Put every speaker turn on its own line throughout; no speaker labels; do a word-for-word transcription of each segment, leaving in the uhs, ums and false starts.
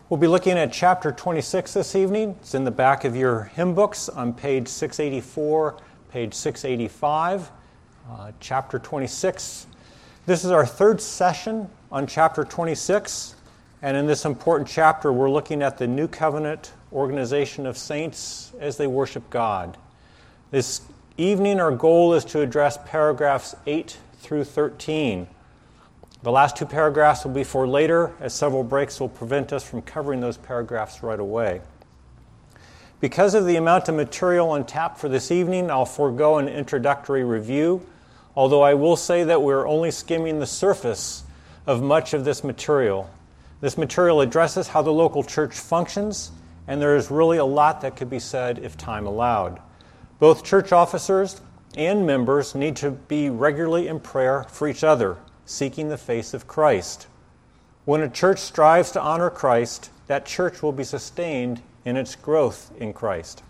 We'll be looking at chapter twenty-six this evening. It's in the back of your hymn books on page six eighty-four, page six eighty-five, uh, chapter twenty-six. This is our third session on chapter twenty-six, and in this important chapter we're looking at the New Covenant organization of saints as they worship God. This evening our goal is to address paragraphs eight through thirteen. The last two paragraphs will be for later, as several breaks will prevent us from covering those paragraphs right away. Because of the amount of material on tap for this evening, I'll forego an introductory review, although I will say that we're only skimming the surface of much of this material. This material addresses how the local church functions, and there is really a lot that could be said if time allowed. Both church officers and members need to be regularly in prayer for each other, seeking the face of Christ. When a church strives to honor Christ, that church will be sustained in its growth in Christ.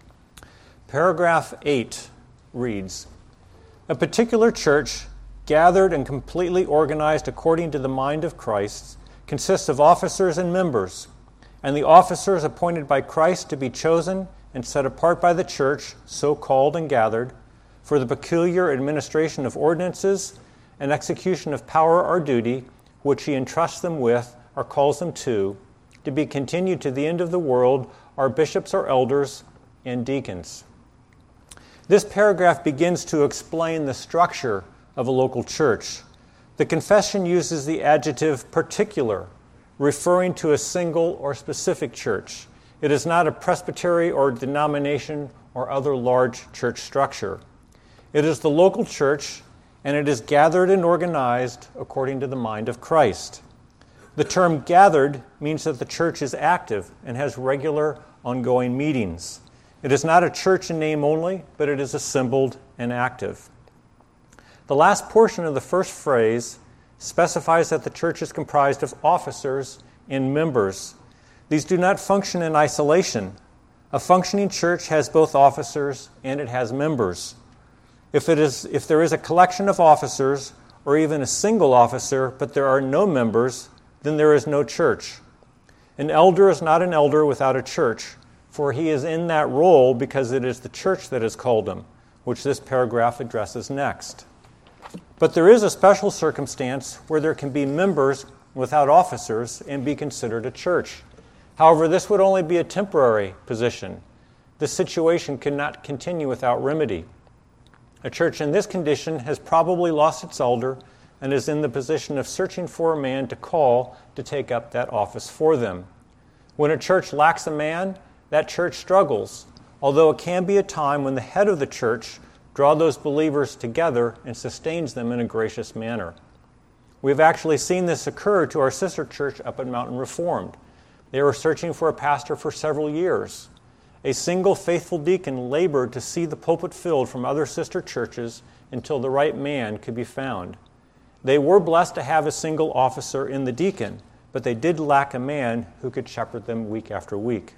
Paragraph eight reads, "A particular church, gathered and completely organized according to the mind of Christ, consists of officers and members, and the officers appointed by Christ to be chosen and set apart by the church, so called and gathered, for the peculiar administration of ordinances and execution of power or duty, which he entrusts them with or calls them to, to be continued to the end of the world, are bishops or elders and deacons." This paragraph begins to explain the structure of a local church. The confession uses the adjective particular, referring to a single or specific church. It is not a presbytery or denomination or other large church structure. It is the local church, and it is gathered and organized according to the mind of Christ. The term gathered means that the church is active and has regular, ongoing meetings. It is not a church in name only, but it is assembled and active. The last portion of the first phrase specifies that the church is comprised of officers and members. These do not function in isolation. A functioning church has both officers and it has members. If it is, if there is a collection of officers, or even a single officer, but there are no members, then there is no church. An elder is not an elder without a church, for he is in that role because it is the church that has called him, which this paragraph addresses next. But there is a special circumstance where there can be members without officers and be considered a church. However, this would only be a temporary position. This situation cannot continue without remedy. A church in this condition has probably lost its elder and is in the position of searching for a man to call to take up that office for them. When a church lacks a man, that church struggles, although it can be a time when the head of the church draws those believers together and sustains them in a gracious manner. We've actually seen this occur to our sister church up at Mountain Reformed. They were searching for a pastor for several years. A single faithful deacon labored to see the pulpit filled from other sister churches until the right man could be found. They were blessed to have a single officer in the deacon, but they did lack a man who could shepherd them week after week.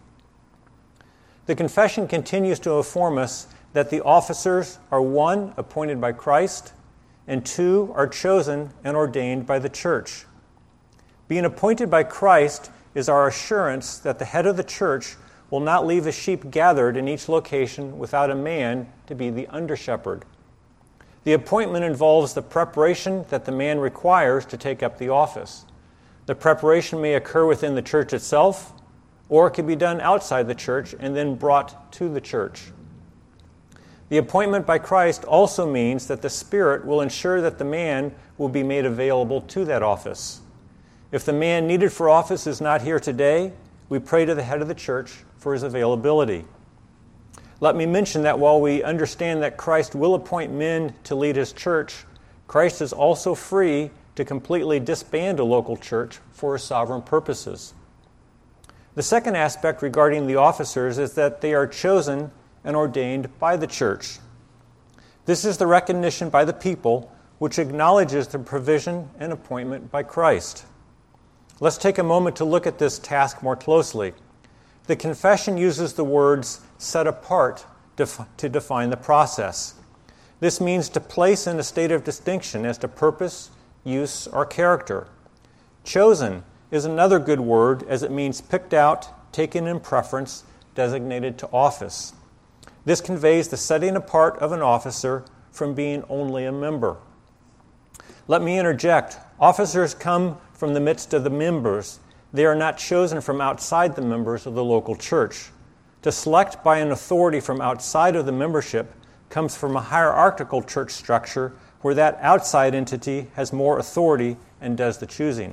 The confession continues to inform us that the officers are, one, appointed by Christ, and two, are chosen and ordained by the church. Being appointed by Christ is our assurance that the head of the church will not leave the sheep gathered in each location without a man to be the under-shepherd. The appointment involves the preparation that the man requires to take up the office. The preparation may occur within the church itself, or it can be done outside the church and then brought to the church. The appointment by Christ also means that the Spirit will ensure that the man will be made available to that office. If the man needed for office is not here today, we pray to the head of the church for his availability. Let me mention that while we understand that Christ will appoint men to lead his church, Christ is also free to completely disband a local church for his sovereign purposes. The second aspect regarding the officers is that they are chosen and ordained by the church. This is the recognition by the people which acknowledges the provision and appointment by Christ. Let's take a moment to look at this task more closely. The confession uses the words set apart to define the process. This means to place in a state of distinction as to purpose, use, or character. Chosen is another good word, as it means picked out, taken in preference, designated to office. This conveys the setting apart of an officer from being only a member. Let me interject. Officers come from the midst of the members. They are not chosen from outside the members of the local church. To select by an authority from outside of the membership comes from a hierarchical church structure where that outside entity has more authority and does the choosing.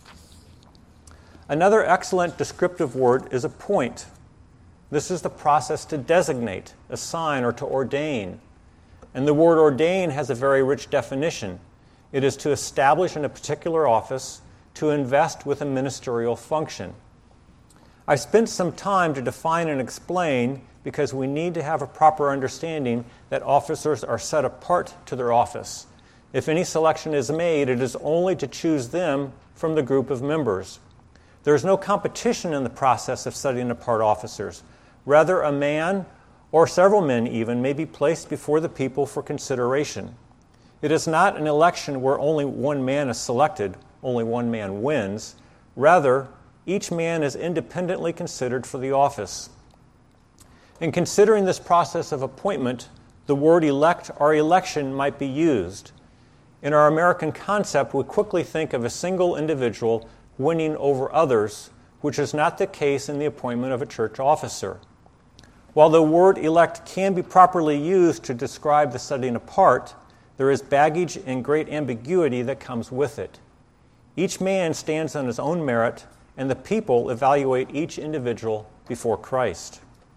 Another excellent descriptive word is appoint. This is the process to designate, assign, or to ordain. And the word ordain has a very rich definition. It is to establish in a particular office, to invest with a ministerial function. I spent some time to define and explain because we need to have a proper understanding that officers are set apart to their office. If any selection is made, it is only to choose them from the group of members. There is no competition in the process of setting apart officers. Rather, a man, or several men even, may be placed before the people for consideration. It is not an election where only one man is selected, only one man wins. Rather, each man is independently considered for the office. In considering this process of appointment, the word elect or election might be used. In our American concept, we quickly think of a single individual winning over others, which is not the case in the appointment of a church officer. While the word elect can be properly used to describe the setting apart, there is baggage and great ambiguity that comes with it. Each man stands on his own merit, and the people evaluate each individual before Christ.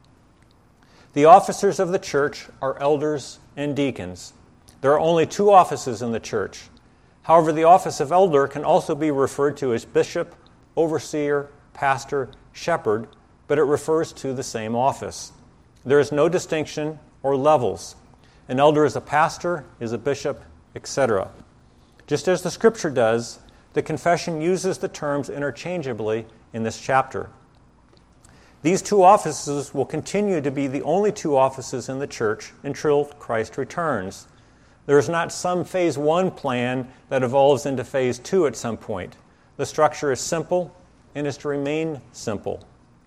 The officers of the church are elders and deacons. There are only two offices in the church. However, the office of elder can also be referred to as bishop, overseer, pastor, shepherd, but it refers to the same office. There is no distinction or levels. An elder is a pastor, is a bishop, et cetera. Just as the Scripture does, the confession uses the terms interchangeably in this chapter. These two offices will continue to be the only two offices in the church until Christ returns. There is not some phase one plan that evolves into phase two at some point. The structure is simple and is to remain simple.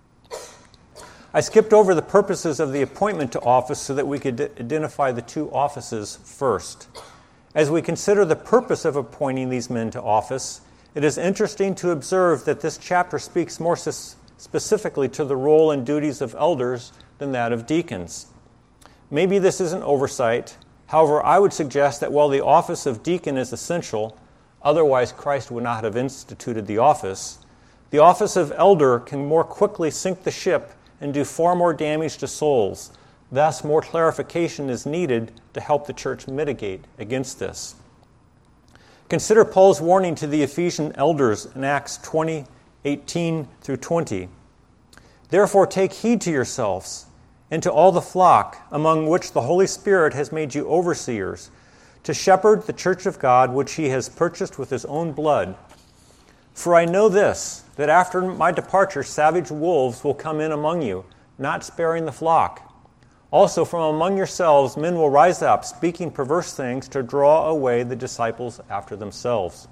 I skipped over the purposes of the appointment to office so that we could identify the two offices first. As we consider the purpose of appointing these men to office, it is interesting to observe that this chapter speaks more specifically to the role and duties of elders than that of deacons. Maybe this is an oversight. However, I would suggest that while the office of deacon is essential, otherwise Christ would not have instituted the office, the office of elder can more quickly sink the ship and do far more damage to souls. Thus, more clarification is needed to help the church mitigate against this. Consider Paul's warning to the Ephesian elders in Acts twenty, eighteen through twenty. Therefore take heed to yourselves and to all the flock, among which the Holy Spirit has made you overseers, to shepherd the church of God, which he has purchased with his own blood. For I know this, that after my departure savage wolves will come in among you, not sparing the flock. Also from among yourselves men will rise up, speaking perverse things to draw away the disciples after themselves.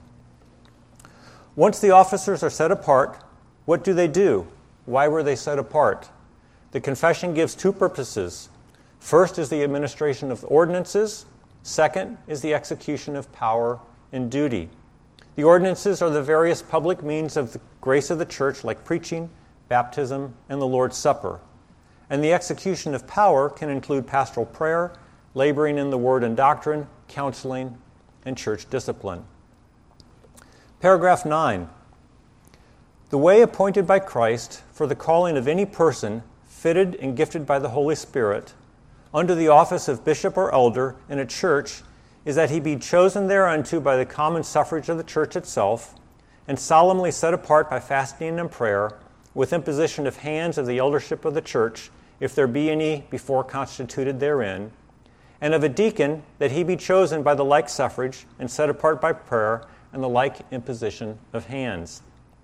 Once the officers are set apart, what do they do? Why were they set apart? The confession gives two purposes. First is the administration of ordinances. Second is the execution of power and duty. The ordinances are the various public means of the grace of the church, like preaching, baptism, and the Lord's Supper. And the execution of power can include pastoral prayer, laboring in the word and doctrine, counseling, and church discipline. Paragraph nine. The way appointed by Christ for the calling of any person fitted and gifted by the Holy Spirit under the office of bishop or elder in a church is that he be chosen thereunto by the common suffrage of the church itself, and solemnly set apart by fasting and prayer, with imposition of hands of the eldership of the church, if there be any before constituted therein, and of a deacon, that he be chosen by the like suffrage, and set apart by prayer, and the like imposition of hands.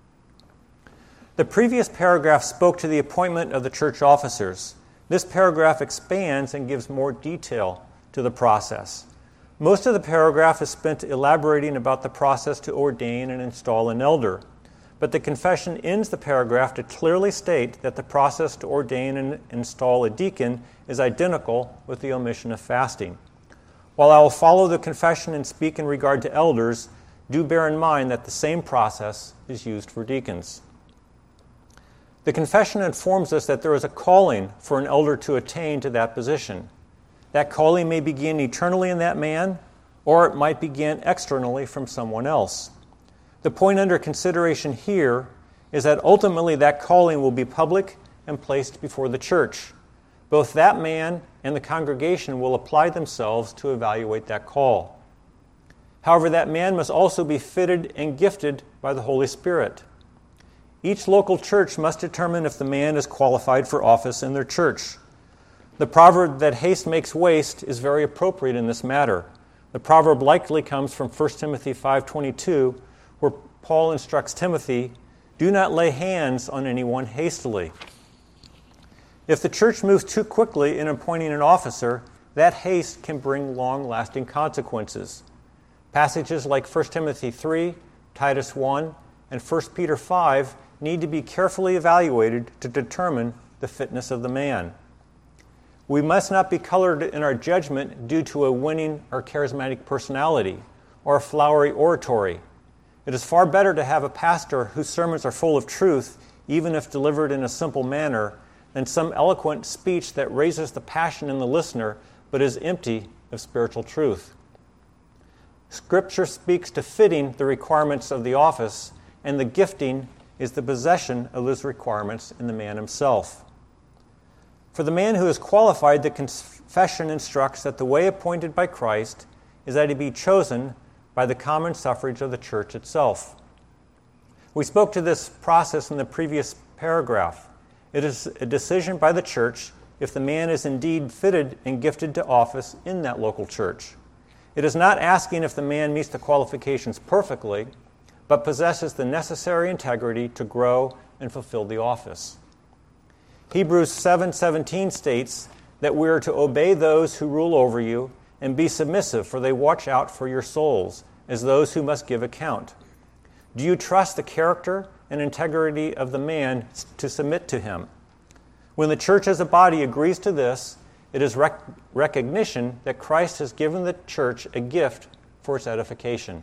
The previous paragraph spoke to the appointment of the church officers. This paragraph expands and gives more detail to the process. Most of the paragraph is spent elaborating about the process to ordain and install an elder. but the confession ends the paragraph to clearly state that the process to ordain and install a deacon is identical with the omission of fasting. While I will follow the confession and speak in regard to elders, do bear in mind that the same process is used for deacons. The confession informs us that there is a calling for an elder to attain to that position. That calling may begin eternally in that man, or it might begin externally from someone else. The point under consideration here is that ultimately that calling will be public and placed before the church. Both that man and the congregation will apply themselves to evaluate that call. However, that man must also be fitted and gifted by the Holy Spirit. Each local church must determine if the man is qualified for office in their church. The proverb that haste makes waste is very appropriate in this matter. The proverb likely comes from First Timothy five twenty-two, where Paul instructs Timothy, "Do not lay hands on anyone hastily." If the church moves too quickly in appointing an officer, that haste can bring long-lasting consequences. Passages like First Timothy three, Titus one, and First Peter five need to be carefully evaluated to determine the fitness of the man. We must not be colored in our judgment due to a winning or charismatic personality or a flowery oratory. It is far better to have a pastor whose sermons are full of truth, even if delivered in a simple manner, than some eloquent speech that raises the passion in the listener but is empty of spiritual truth. Scripture speaks to fitting the requirements of the office, and the gifting is the possession of those requirements in the man himself. For the man who is qualified, the confession instructs that the way appointed by Christ is that he be chosen by the common suffrage of the church itself. We spoke to this process in the previous paragraph. It is a decision by the church if the man is indeed fitted and gifted to office in that local church. It is not asking if the man meets the qualifications perfectly, but possesses the necessary integrity to grow and fulfill the office. Hebrews seven seventeen states that we are to obey those who rule over you and be submissive, for they watch out for your souls, as those who must give account. Do you trust the character and integrity of the man to submit to him? When the church as a body agrees to this, it is rec- recognition that Christ has given the church a gift for its edification.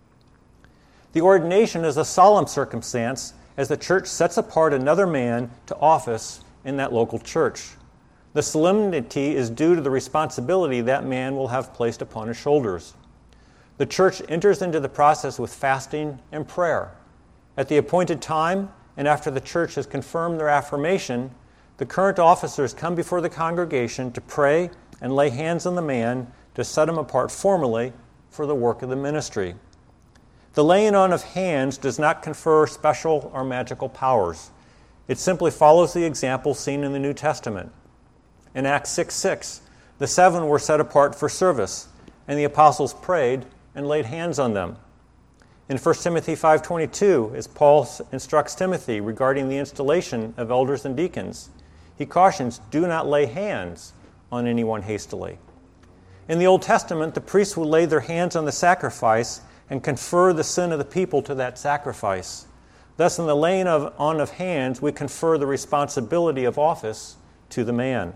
The ordination is a solemn circumstance as the church sets apart another man to office in that local church. The solemnity is due to the responsibility that man will have placed upon his shoulders. The church enters into the process with fasting and prayer. At the appointed time, and after the church has confirmed their affirmation, the current officers come before the congregation to pray and lay hands on the man to set him apart formally for the work of the ministry. The laying on of hands does not confer special or magical powers. It simply follows the example seen in the New Testament. In Acts six six, the seven were set apart for service, and the apostles prayed and laid hands on them. In First Timothy five twenty-two, as Paul instructs Timothy regarding the installation of elders and deacons, he cautions, do not lay hands on anyone hastily. In the Old Testament, the priests would lay their hands on the sacrifice and confer the sin of the people to that sacrifice. Thus, in the laying of, on of hands, we confer the responsibility of office to the man.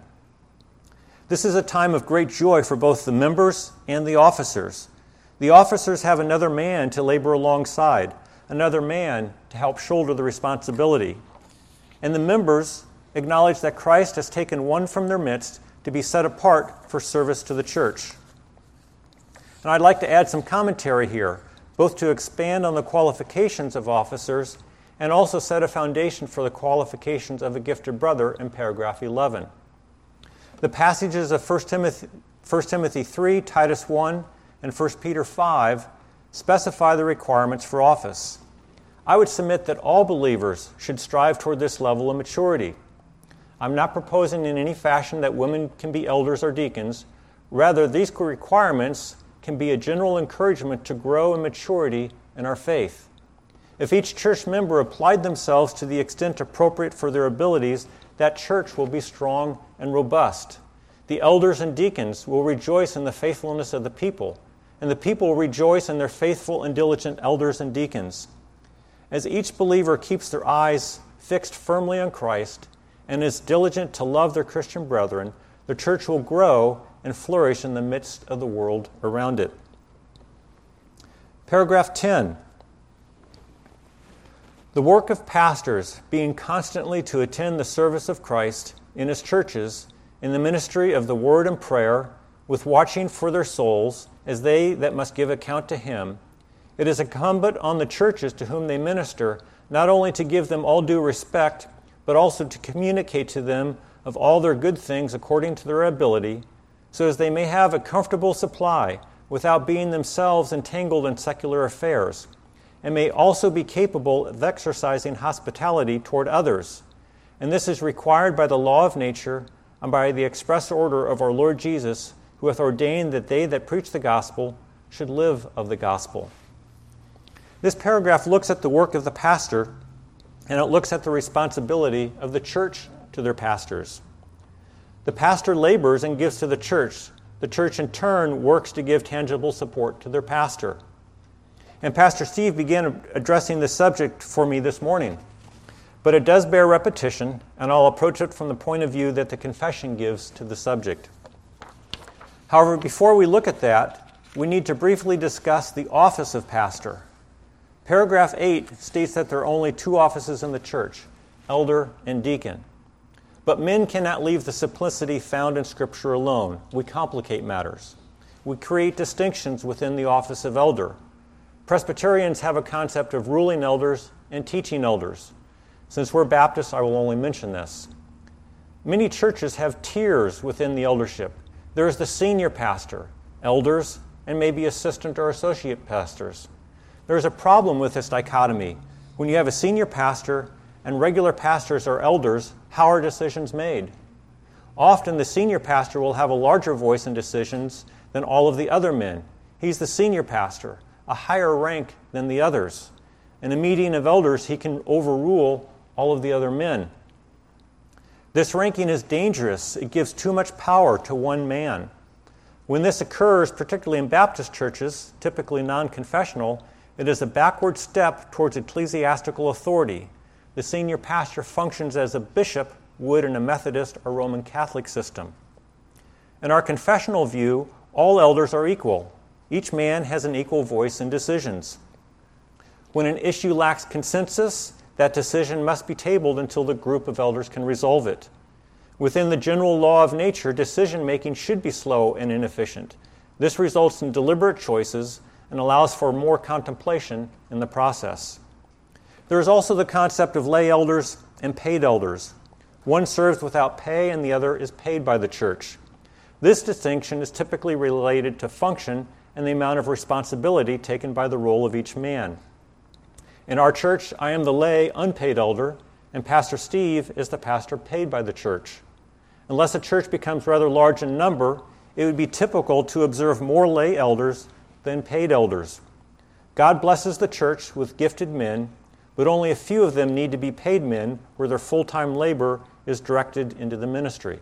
This is a time of great joy for both the members and the officers. The officers have another man to labor alongside, another man to help shoulder the responsibility. And the members acknowledge that Christ has taken one from their midst to be set apart for service to the church. And I'd like to add some commentary here, both to expand on the qualifications of officers and also set a foundation for the qualifications of a gifted brother in paragraph eleven. The passages of First Timothy, First Timothy three, Titus one, and First Peter five specify the requirements for office. I would submit that all believers should strive toward this level of maturity. I'm not proposing in any fashion that women can be elders or deacons. Rather, these requirements can be a general encouragement to grow in maturity in our faith. If each church member applied themselves to the extent appropriate for their abilities, that church will be strong and robust. The elders and deacons will rejoice in the faithfulness of the people, and the people will rejoice in their faithful and diligent elders and deacons. As each believer keeps their eyes fixed firmly on Christ and is diligent to love their Christian brethren, the church will grow and flourish in the midst of the world around it. Paragraph ten. The work of pastors being constantly to attend the service of Christ in his churches, in the ministry of the word and prayer, with watching for their souls, as they that must give account to him, it is incumbent on the churches to whom they minister not only to give them all due respect, but also to communicate to them of all their good things according to their ability, so as they may have a comfortable supply without being themselves entangled in secular affairs, and may also be capable of exercising hospitality toward others. And this is required by the law of nature and by the express order of our Lord Jesus, who hath ordained that they that preach the gospel should live of the gospel. This paragraph looks at the work of the pastor, and it looks at the responsibility of the church to their pastors. The pastor labors and gives to the church. The church in turn works to give tangible support to their pastor. And Pastor Steve began addressing this subject for me this morning. But it does bear repetition, and I'll approach it from the point of view that the confession gives to the subject. However, before we look at that, we need to briefly discuss the office of pastor. Paragraph eight states that there are only two offices in the church, elder and deacon. But men cannot leave the simplicity found in Scripture alone. We complicate matters. We create distinctions within the office of elder. Presbyterians have a concept of ruling elders and teaching elders. Since we're Baptists, I will only mention this. Many churches have tiers within the eldership. There is the senior pastor, elders, and maybe assistant or associate pastors. There is a problem with this dichotomy. When you have a senior pastor and regular pastors or elders, how are decisions made? Often the senior pastor will have a larger voice in decisions than all of the other men. He's the senior pastor, a higher rank than the others. In a meeting of elders, he can overrule all of the other men. This ranking is dangerous. It gives too much power to one man. When this occurs, particularly in Baptist churches, typically non-confessional, it is a backward step towards ecclesiastical authority. The senior pastor functions as a bishop would in a Methodist or Roman Catholic system. In our confessional view, all elders are equal. Each man has an equal voice in decisions. When an issue lacks consensus, that decision must be tabled until the group of elders can resolve it. Within the general law of nature, decision-making should be slow and inefficient. This results in deliberate choices and allows for more contemplation in the process. There is also the concept of lay elders and paid elders. One serves without pay and the other is paid by the church. This distinction is typically related to function and the amount of responsibility taken by the role of each man. In our church, I am the lay unpaid elder, and Pastor Steve is the pastor paid by the church. Unless a church becomes rather large in number, it would be typical to observe more lay elders than paid elders. God blesses the church with gifted men, but only a few of them need to be paid men where their full-time labor is directed into the ministry.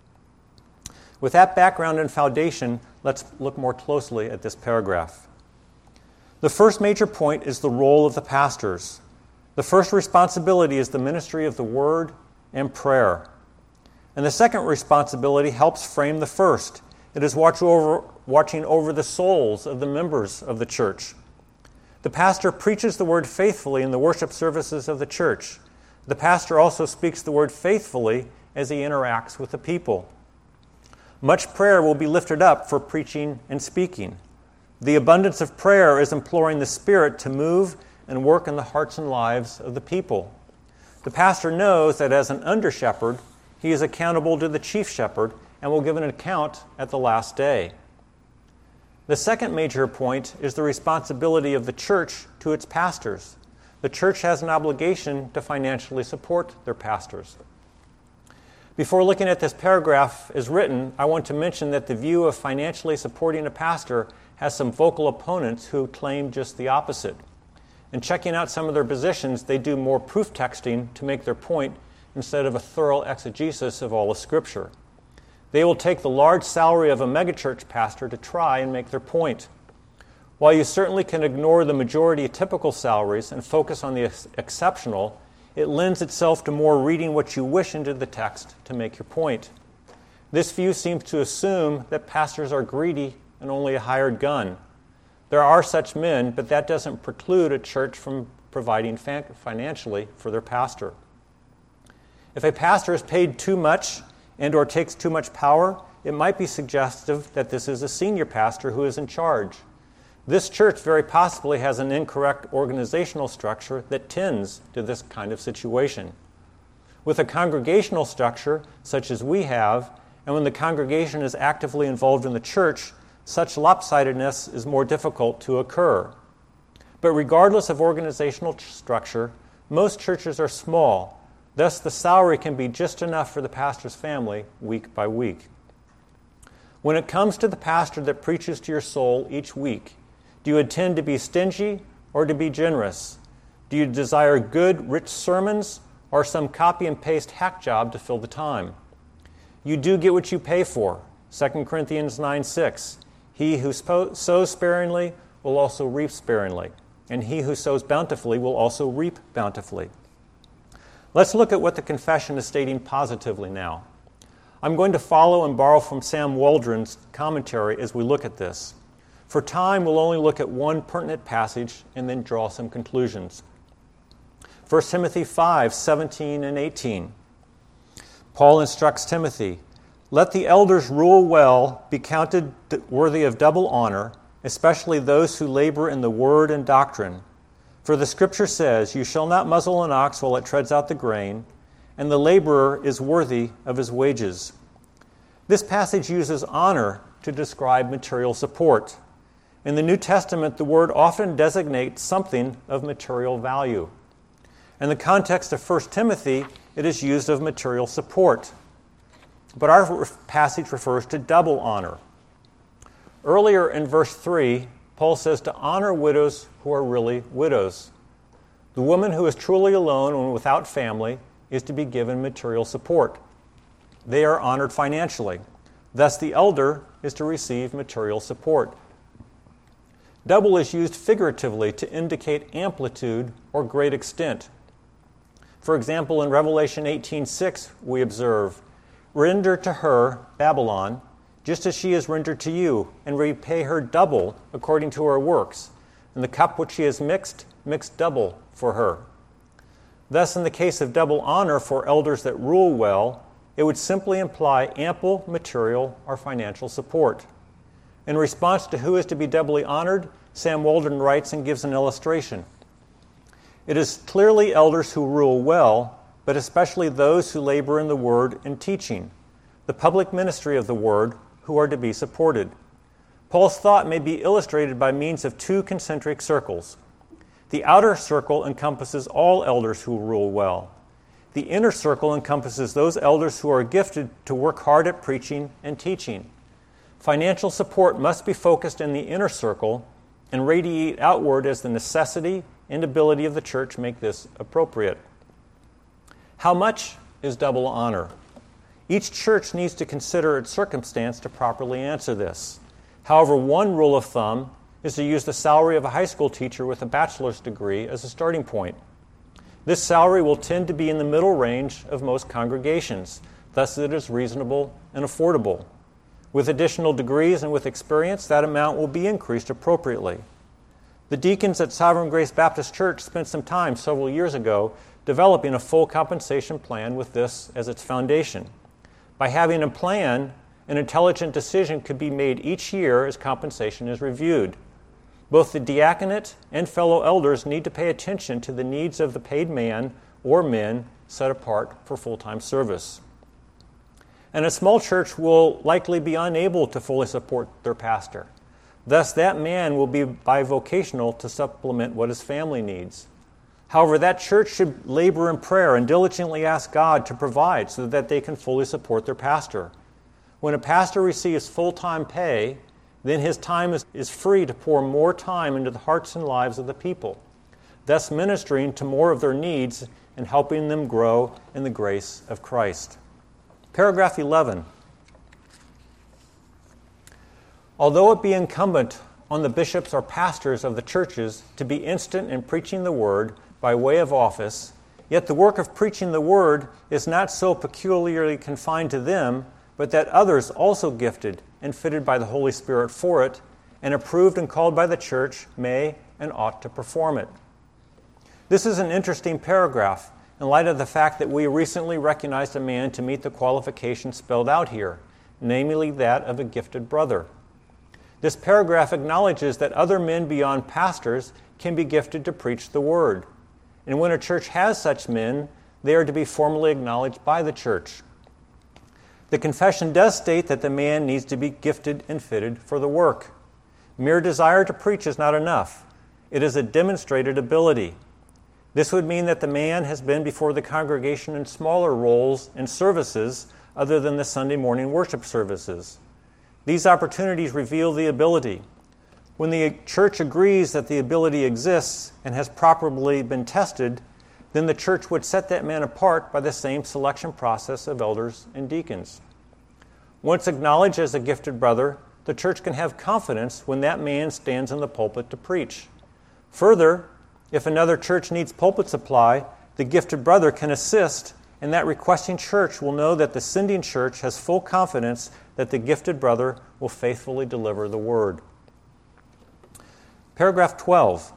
With that background and foundation, let's look more closely at this paragraph. The first major point is the role of the pastors. The first responsibility is the ministry of the word and prayer. And the second responsibility helps frame the first. It is watch over, watching over the souls of the members of the church. The pastor preaches the word faithfully in the worship services of the church. The pastor also speaks the word faithfully as he interacts with the people. Much prayer will be lifted up for preaching and speaking. The abundance of prayer is imploring the Spirit to move and work in the hearts and lives of the people. The pastor knows that as an under-shepherd, he is accountable to the chief shepherd and will give an account at the last day. The second major point is the responsibility of the church to its pastors. The church has an obligation to financially support their pastors. Before looking at this paragraph as written, I want to mention that the view of financially supporting a pastor has some vocal opponents who claim just the opposite. In checking out some of their positions, they do more proof texting to make their point instead of a thorough exegesis of all of Scripture. They will take the large salary of a megachurch pastor to try and make their point. While you certainly can ignore the majority typical salaries and focus on the ex- exceptional, it lends itself to more reading what you wish into the text to make your point. This view seems to assume that pastors are greedy and only a hired gun. There are such men, but that doesn't preclude a church from providing fan- financially for their pastor. If a pastor is paid too much and or takes too much power, it might be suggestive that this is a senior pastor who is in charge. This church very possibly has an incorrect organizational structure that tends to this kind of situation. With a congregational structure, such as we have, and when the congregation is actively involved in the church, such lopsidedness is more difficult to occur. But regardless of organizational structure, most churches are small. Thus, the salary can be just enough for the pastor's family week by week. When it comes to the pastor that preaches to your soul each week, do you intend to be stingy or to be generous? Do you desire good, rich sermons or some copy and paste hack job to fill the time? You do get what you pay for. Second Corinthians nine six. He who sows sparingly will also reap sparingly, and he who sows bountifully will also reap bountifully. Let's look at what the confession is stating positively now. I'm going to follow and borrow from Sam Waldron's commentary as we look at this. For time, we'll only look at one pertinent passage and then draw some conclusions. First Timothy five seventeen and eighteen. Paul instructs Timothy, "Let the elders rule well, be counted worthy of double honor, especially those who labor in the word and doctrine. For the Scripture says, 'You shall not muzzle an ox while it treads out the grain,' and the laborer is worthy of his wages." This passage uses honor to describe material support. In the New Testament, the word often designates something of material value. In the context of First Timothy, it is used of material support. But our passage refers to double honor. Earlier in verse three, Paul says to honor widows who are really widows. The woman who is truly alone and without family is to be given material support. They are honored financially. Thus, the elder is to receive material support. Double is used figuratively to indicate amplitude or great extent. For example, in Revelation eighteen six, we observe, "Render to her, Babylon, just as she is rendered to you, and repay her double according to her works. And the cup which she has mixed, mix double for her." Thus, in the case of double honor for elders that rule well, it would simply imply ample material or financial support. In response to who is to be doubly honored, Sam Waldron writes and gives an illustration. It is clearly elders who rule well, but especially those who labor in the word and teaching, the public ministry of the word, who are to be supported. Paul's thought may be illustrated by means of two concentric circles. The outer circle encompasses all elders who rule well. The inner circle encompasses those elders who are gifted to work hard at preaching and teaching. Financial support must be focused in the inner circle and radiate outward as the necessity and ability of the church make this appropriate. How much is double honor? Each church needs to consider its circumstance to properly answer this. However, one rule of thumb is to use the salary of a high school teacher with a bachelor's degree as a starting point. This salary will tend to be in the middle range of most congregations, thus it is reasonable and affordable. With additional degrees and with experience, that amount will be increased appropriately. The deacons at Sovereign Grace Baptist Church spent some time several years ago developing a full compensation plan with this as its foundation. By having a plan, an intelligent decision could be made each year as compensation is reviewed. Both the diaconate and fellow elders need to pay attention to the needs of the paid man or men set apart for full-time service. And a small church will likely be unable to fully support their pastor. Thus, that man will be bivocational to supplement what his family needs. However, that church should labor in prayer and diligently ask God to provide so that they can fully support their pastor. When a pastor receives full-time pay, then his time is, is free to pour more time into the hearts and lives of the people, thus ministering to more of their needs and helping them grow in the grace of Christ. Paragraph eleven. Although it be incumbent on the bishops or pastors of the churches to be instant in preaching the word by way of office, yet the work of preaching the word is not so peculiarly confined to them, but that others also gifted and fitted by the Holy Spirit for it, and approved and called by the church, may and ought to perform it. This is an interesting paragraph in light of the fact that we recently recognized a man to meet the qualifications spelled out here, namely that of a gifted brother. This paragraph acknowledges that other men beyond pastors can be gifted to preach the word. And when a church has such men, they are to be formally acknowledged by the church. The confession does state that the man needs to be gifted and fitted for the work. Mere desire to preach is not enough. It is a demonstrated ability. This would mean that the man has been before the congregation in smaller roles and services other than the Sunday morning worship services. These opportunities reveal the ability. When the church agrees that the ability exists and has properly been tested, then the church would set that man apart by the same selection process of elders and deacons. Once acknowledged as a gifted brother, the church can have confidence when that man stands in the pulpit to preach. Further, if another church needs pulpit supply, the gifted brother can assist, and that requesting church will know that the sending church has full confidence that the gifted brother will faithfully deliver the word. Paragraph twelve.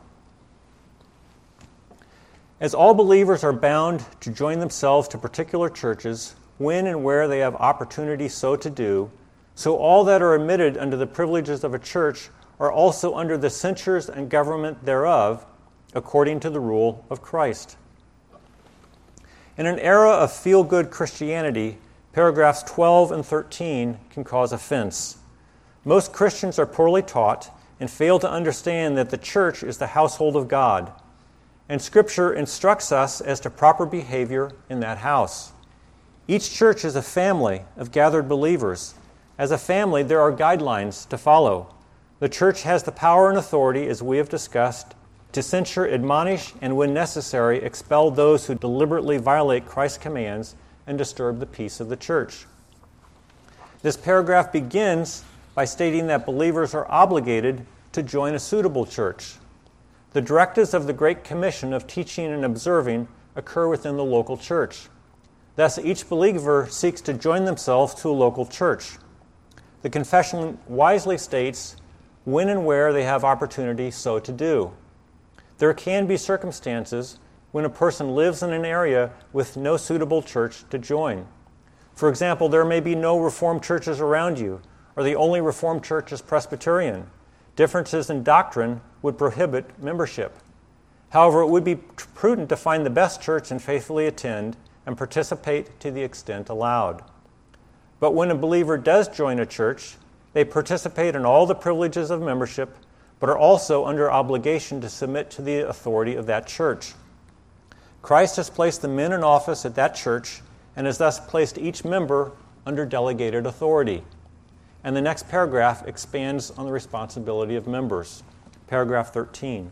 As all believers are bound to join themselves to particular churches when and where they have opportunity so to do, so all that are admitted under the privileges of a church are also under the censures and government thereof, according to the rule of Christ. In an era of feel-good Christianity, paragraphs twelve and thirteen can cause offense. Most Christians are poorly taught and fail to understand that the church is the household of God, and Scripture instructs us as to proper behavior in that house. Each church is a family of gathered believers. As a family, there are guidelines to follow. The church has the power and authority, as we have discussed, to censure, admonish, and when necessary, expel those who deliberately violate Christ's commands and disturb the peace of the church. This paragraph begins by stating that believers are obligated to join a suitable church. The directives of the Great Commission of teaching and observing occur within the local church. Thus, each believer seeks to join themselves to a local church. The confession wisely states when and where they have opportunity so to do. There can be circumstances when a person lives in an area with no suitable church to join. For example, there may be no Reformed churches around you, or the only Reformed church is Presbyterian. Differences in doctrine would prohibit membership. However, it would be prudent to find the best church and faithfully attend and participate to the extent allowed. But when a believer does join a church, they participate in all the privileges of membership, but are also under obligation to submit to the authority of that church. Christ has placed the men in office at that church and has thus placed each member under delegated authority. And the next paragraph expands on the responsibility of members. Paragraph thirteen.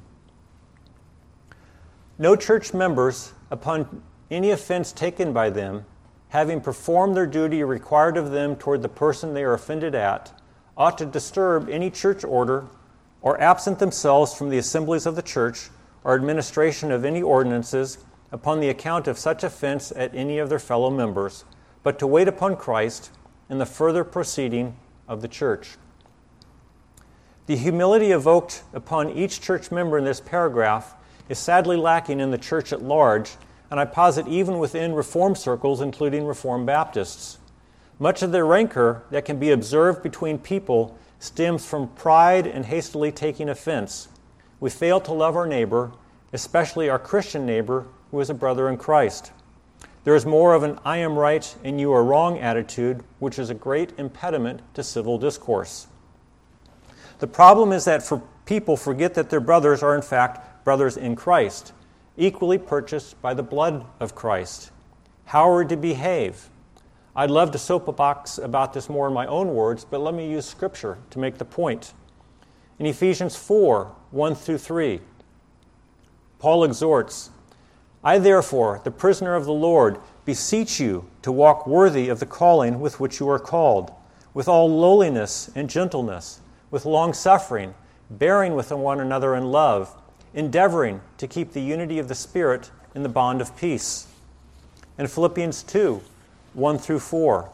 No church members, upon any offense taken by them, having performed their duty required of them toward the person they are offended at, ought to disturb any church order or absent themselves from the assemblies of the church or administration of any ordinances upon the account of such offense at any of their fellow members, but to wait upon Christ in the further proceeding of the church. The humility evoked upon each church member in this paragraph is sadly lacking in the church at large, and I posit even within Reformed circles, including Reformed Baptists. Much of the rancor that can be observed between people stems from pride and hastily taking offense. We fail to love our neighbor, especially our Christian neighbor who is a brother in Christ. There is more of an I am right and you are wrong attitude, which is a great impediment to civil discourse. The problem is that for people forget that their brothers are in fact brothers in Christ, equally purchased by the blood of Christ. How are we to behave? I'd love to soapbox about this more in my own words, but let me use Scripture to make the point. In Ephesians four, one through three, Paul exhorts, I therefore, the prisoner of the Lord, beseech you to walk worthy of the calling with which you are called, with all lowliness and gentleness, with long-suffering, bearing with one another in love, endeavoring to keep the unity of the Spirit in the bond of peace. And Philippians two, one through four.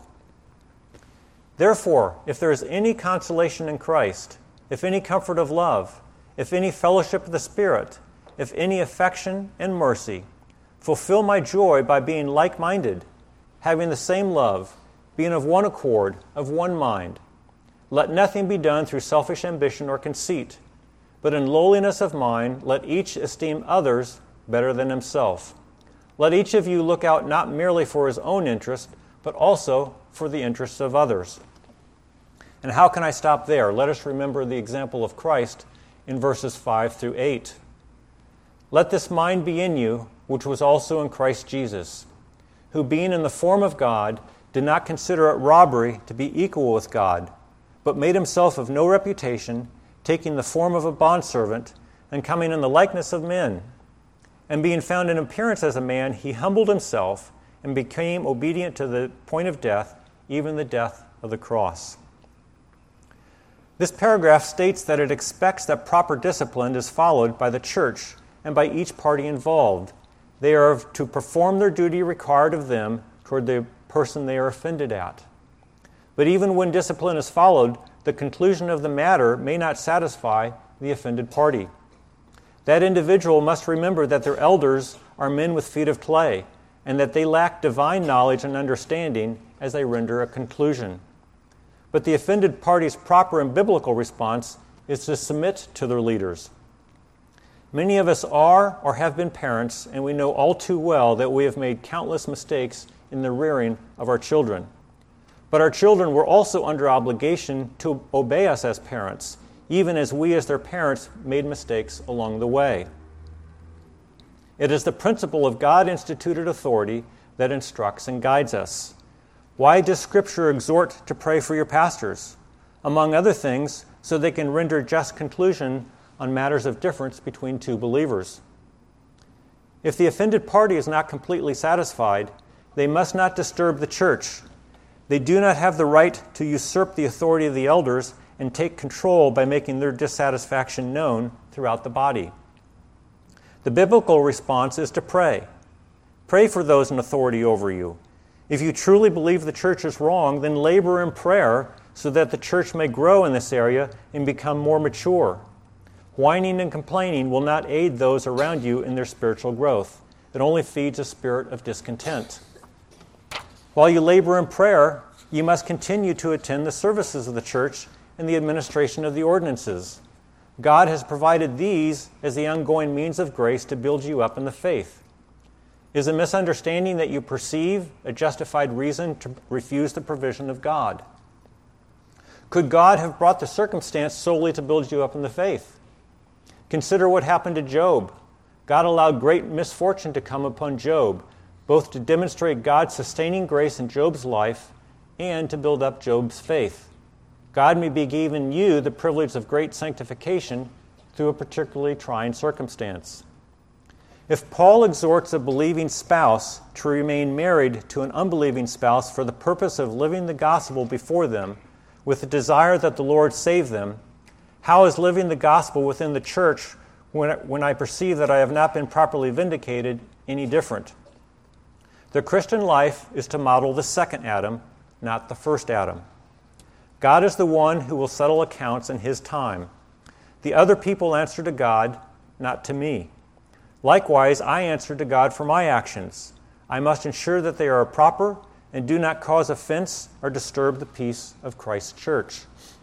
Therefore, if there is any consolation in Christ, if any comfort of love, if any fellowship of the Spirit, if any affection and mercy, fulfill my joy by being like-minded, having the same love, being of one accord, of one mind. Let nothing be done through selfish ambition or conceit, but in lowliness of mind let each esteem others better than himself. Let each of you look out not merely for his own interest, but also for the interests of others. And how can I stop there? Let us remember the example of Christ in verses five through eight. Let this mind be in you, which was also in Christ Jesus, who being in the form of God, did not consider it robbery to be equal with God, but made himself of no reputation, taking the form of a bondservant, and coming in the likeness of men. And being found in appearance as a man, he humbled himself and became obedient to the point of death, even the death of the cross. This paragraph states that it expects that proper discipline is followed by the church and by each party involved. They are to perform their duty required of them toward the person they are offended at. But even when discipline is followed, the conclusion of the matter may not satisfy the offended party. That individual must remember that their elders are men with feet of clay, and that they lack divine knowledge and understanding as they render a conclusion. But the offended party's proper and biblical response is to submit to their leaders. Many of us are or have been parents, and we know all too well that we have made countless mistakes in the rearing of our children. But our children were also under obligation to obey us as parents, even as we as their parents made mistakes along the way. It is the principle of God-instituted authority that instructs and guides us. Why does Scripture exhort to pray for your pastors? Among other things, so they can render just conclusion on matters of difference between two believers. If the offended party is not completely satisfied, they must not disturb the church. They do not have the right to usurp the authority of the elders and take control by making their dissatisfaction known throughout the body. The biblical response is to pray. Pray for those in authority over you. If you truly believe the church is wrong, then labor in prayer so that the church may grow in this area and become more mature. Whining and complaining will not aid those around you in their spiritual growth. It only feeds a spirit of discontent. While you labor in prayer, you must continue to attend the services of the church and the administration of the ordinances. God has provided these as the ongoing means of grace to build you up in the faith. Is a misunderstanding that you perceive a justified reason to refuse the provision of God? Could God have brought the circumstance solely to build you up in the faith? Consider what happened to Job. God allowed great misfortune to come upon Job, both to demonstrate God's sustaining grace in Job's life and to build up Job's faith. God may be giving you the privilege of great sanctification through a particularly trying circumstance. If Paul exhorts a believing spouse to remain married to an unbelieving spouse for the purpose of living the gospel before them with the desire that the Lord save them, how is living the gospel within the church when, when I perceive that I have not been properly vindicated any different? The Christian life is to model the second Adam, not the first Adam. God is the one who will settle accounts in His time. The other people answer to God, not to me. Likewise, I answer to God for my actions. I must ensure that they are proper and do not cause offense or disturb the peace of Christ's church.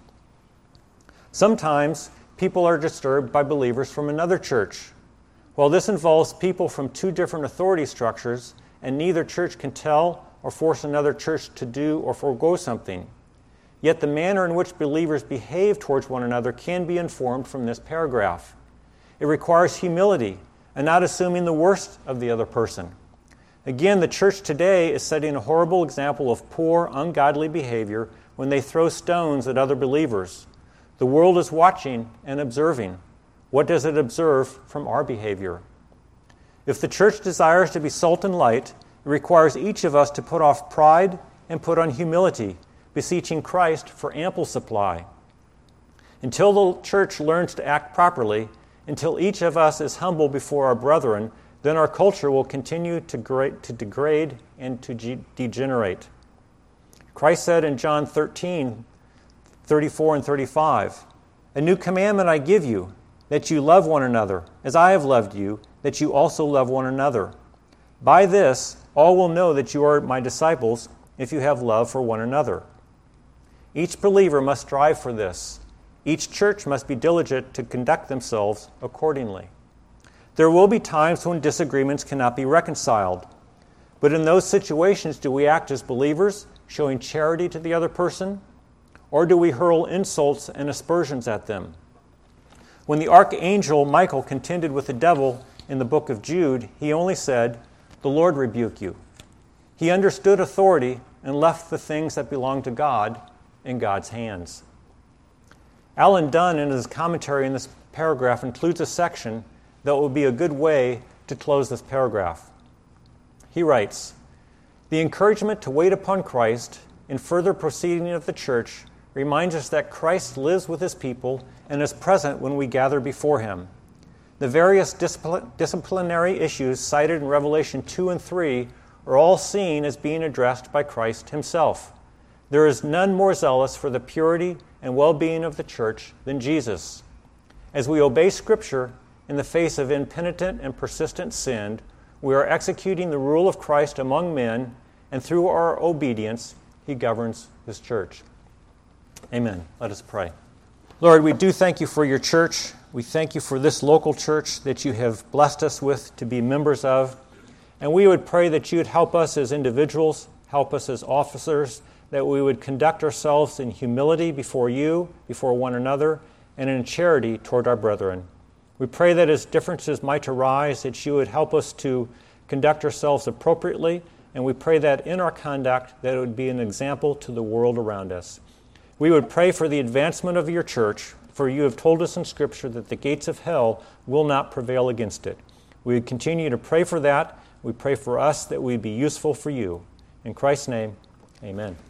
Sometimes people are disturbed by believers from another church. While this involves people from two different authority structures, and neither church can tell or force another church to do or forego something, yet the manner in which believers behave towards one another can be informed from this paragraph. It requires humility and not assuming the worst of the other person. Again, the church today is setting a horrible example of poor, ungodly behavior when they throw stones at other believers. The world is watching and observing. What does it observe from our behavior? If the church desires to be salt and light, it requires each of us to put off pride and put on humility, beseeching Christ for ample supply. Until the church learns to act properly, until each of us is humble before our brethren, then our culture will continue to, gra- to degrade and to ge- degenerate. Christ said in John thirteen, thirty-four and thirty-five, "A new commandment I give you, that you love one another, as I have loved you, that you also love one another. By this, all will know that you are my disciples, if you have love for one another." Each believer must strive for this. Each church must be diligent to conduct themselves accordingly. There will be times when disagreements cannot be reconciled. But in those situations, do we act as believers, showing charity to the other person? Or do we hurl insults and aspersions at them? When the archangel Michael contended with the devil in the book of Jude, he only said, "The Lord rebuke you." He understood authority and left the things that belong to God in God's hands. Alan Dunn, in his commentary in this paragraph, includes a section that will be a good way to close this paragraph. He writes, "The encouragement to wait upon Christ in further proceeding of the church reminds us that Christ lives with his people and is present when we gather before him. The various discipl- disciplinary issues cited in Revelation two and three are all seen as being addressed by Christ himself. There is none more zealous for the purity and well-being of the church than Jesus. As we obey Scripture in the face of impenitent and persistent sin, we are executing the rule of Christ among men, and through our obedience, he governs his church." Amen. Let us pray. Lord, we do thank you for your church. We thank you for this local church that you have blessed us with to be members of. And we would pray that you would help us as individuals, help us as officers, that we would conduct ourselves in humility before you, before one another, and in charity toward our brethren. We pray that as differences might arise, that you would help us to conduct ourselves appropriately, and we pray that in our conduct, that it would be an example to the world around us. We would pray for the advancement of your church, for you have told us in Scripture that the gates of hell will not prevail against it. We would continue to pray for that. We pray for us that we be useful for you. In Christ's name, amen.